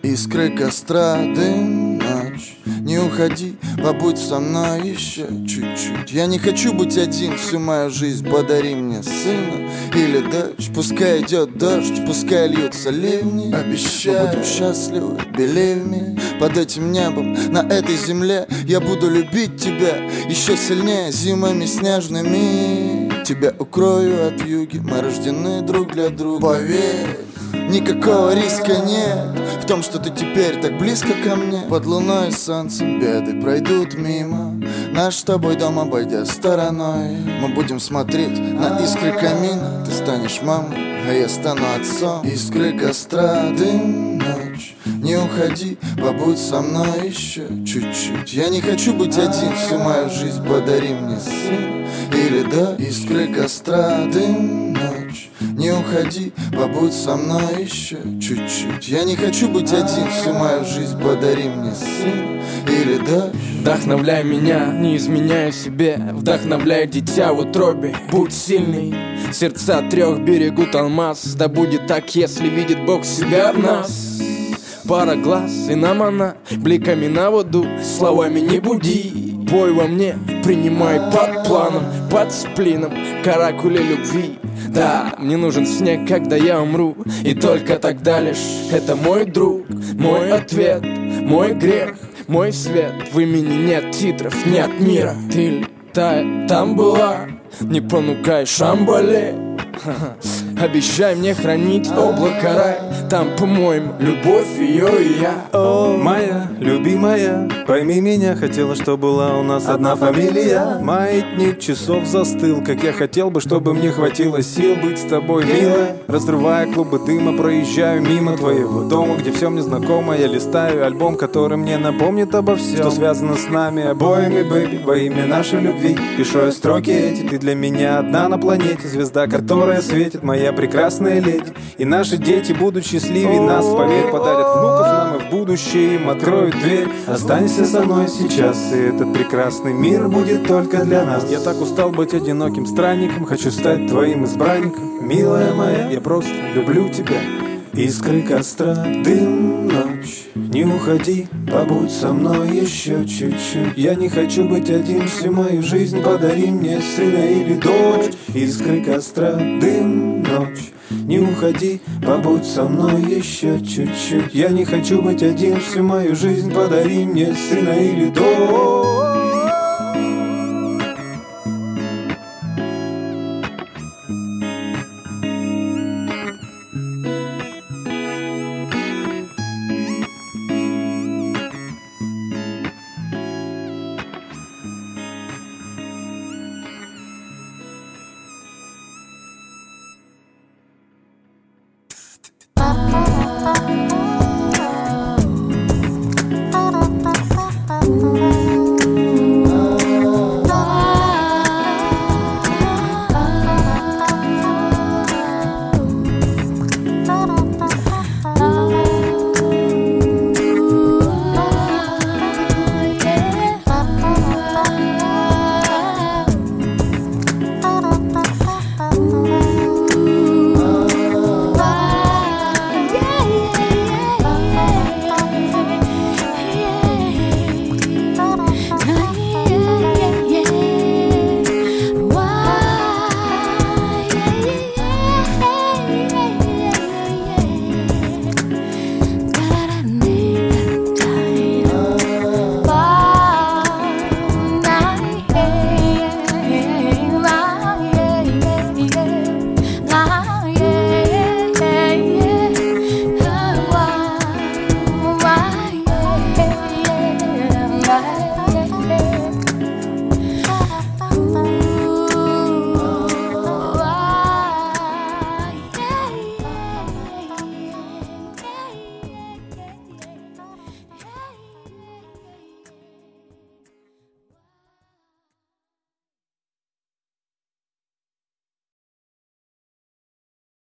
Искры костра, дым, ночь. Не уходи, побудь со мной еще чуть-чуть. Я не хочу быть один всю мою жизнь. Подари мне сына или дочь. Пускай идет дождь, пускай льются ливни. Обещаю, мы будем счастливы, believe me. Под этим небом, на этой земле я буду любить тебя еще сильнее зимами снежными. Тебя укрою от вьюги, мы рождены друг для друга. Поверь, никакого риска нет в том, что ты теперь так близко ко мне. Под луной и солнцем беды пройдут мимо. Наш с тобой дом обойдя стороной. Мы будем смотреть на искры камина. Ты станешь мамой, а я стану отцом. Искры костра, дым, ночь. Не уходи, побудь со мной еще чуть-чуть. Я не хочу быть один всю мою жизнь. Подари мне сына или да. Искры костра, дым, ночь. Не уходи, побудь со мной еще чуть-чуть. Я не хочу быть один всю мою жизнь. Подари мне сына или да. Вдохновляй меня, не изменяй себе. Вдохновляй дитя в утробе. Будь сильный, сердца трех берегут алмаз. Да будет так, если видит Бог себя в нас. Пара глаз, и нам она бликами на воду. Словами не буди, бой во мне принимай под планом, под сплином, каракули любви. Да, мне нужен снег, когда я умру. И только тогда лишь это мой друг, мой ответ, мой грех, мой свет. В имени нет титров, нет мира. Ты летай, там была, не понукай Шамбале. Обещай мне хранить облако рай. Там, по-моему, любовь ее и я. О, моя любимая, пойми меня, хотела, чтобы была у нас одна фамилия. Маятник часов застыл, как я хотел бы, чтобы мне хватило сил быть с тобой, милая. Разрывая клубы дыма, проезжаю мимо твоего дома, где все мне знакомо. Я листаю альбом, который мне напомнит обо всем, что связано с нами обоими, бэйби. Во имя нашей любви пишу я строки эти. Ты для меня одна на планете, звезда, которая светит, моя прекрасная леди. И наши дети будут счастливее нас, поверь, подарят внуков нам и в будущее им откроют дверь. Останься со мной сейчас, и этот прекрасный мир будет только для нас. Я так устал быть одиноким странником, хочу стать твоим избранником. Милая моя, я просто люблю тебя. Искры костра, дым, ночь. Не уходи, побудь со мной еще чуть-чуть. Я не хочу быть один всю мою жизнь. Подари мне сына или дочь. Искры костра, дым, ночь. Не уходи, побудь со мной еще чуть-чуть. Я не хочу быть один всю мою жизнь. Подари мне сына или дочь.